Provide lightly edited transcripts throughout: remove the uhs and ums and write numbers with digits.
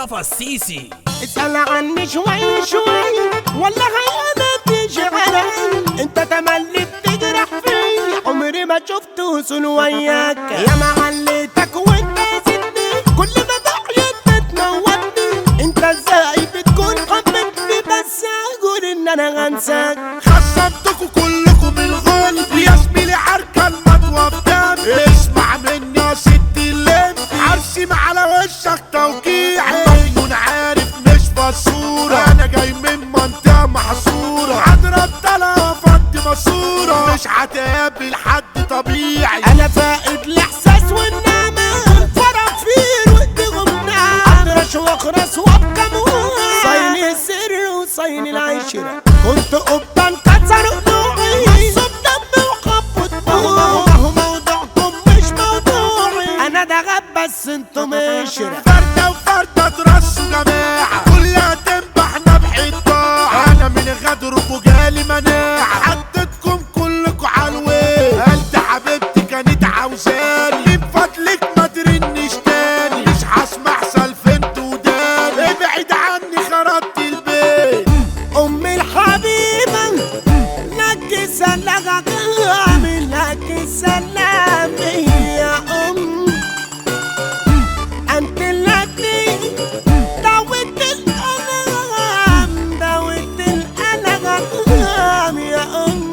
مصطفى السيسي. اسأل عني شوي شوي ولا خيانة تشغلك، انت تملي بتجرح فيا عمري ما شفت وصول وياك. يا معليتك وانت سدني كل ما بعيد بتموتني، انت ازاي بتكون حبيتني بس اقول ان انا هنساك. خصمتكوا كلكم الغلب يا زميلي عركة المطوة بدم. اسمع مني يا ست اللم عرسم على وشك توقيعي، مجنون عارف مش فصورة، انا جاي من منطقة محصورة، هضرب طلقة فضي ماسورة، مش هتقابل حد طبيعي. انا فاقد الاحساس والنعمة فرافير وايديهم نعم، اطرش واخرس وابقى موعي، صايني السر وصايني العشرة، كنت قبطان كسر قلوعي، مصب دمي وخبط دموعي، هو موضوعكم مش موضوعي، انا ده غاب بس انتم قشرة. فردة وفردة ترصوا جماعة كلها تنبحنا بحطاعة، انا من غدركوا جالي مناعة، حطيتكم كلكوا عالوين، قلت حبيبتي كانت عاوزاني، من فضلك ما ترنش تاني، مش هسمع سلفنت وداني، ابعد عني خربت البيت. امي الحبيبة لك سلام، اعمل لك سلام يا ام، انت التي داوت الالم، داوت الالم يا ام،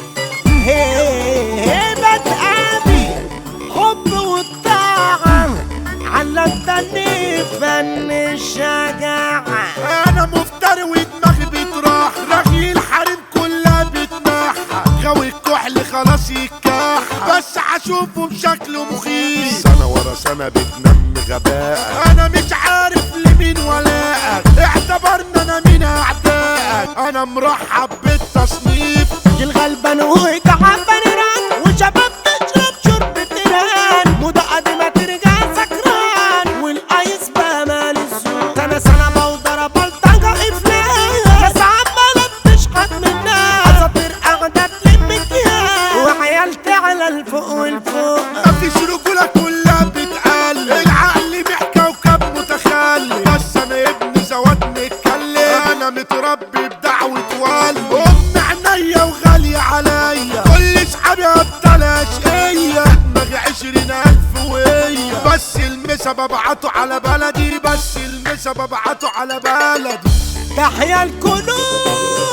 هيبة ابي حب والطاعة، علمتني فن الشجاعة. انا مفتري ودماغي بتراح، رغي الحريم كلها بتنحى، غاوي الكحل خلاص يتكح، بس هشوفه بشكله مخيف، سنة ورا سنة بتنمي غباء، انا مش عارف لمين ولاءك، اعتبرنا انا مين اعدائك، انا مرحب بالتصنيف. الغلبان وتعبان ران وشباب تشرب شرب تيران، موضة قديمة ترجع سكران، والايس بقى مال السوق، سنة بودرة بلطجة افلام، ناس عمالة بتشحت منها، اساطير قاعدة تلم الجهاز، وعيال تعلى الفوق والفوق، مفيش رجولة كلها بتقل، العقل محكى وكب متخلي، بس انا ابن زواد متكلم، انا متربي بدعوة والدي، ام عينيا وغالية عليا، كل صحابي ابطال اشقية، دماغي 20,000 وهي، بس المسا ببعته على بلدي، بس المسا ببعته على بلدي. تحيا الكنوز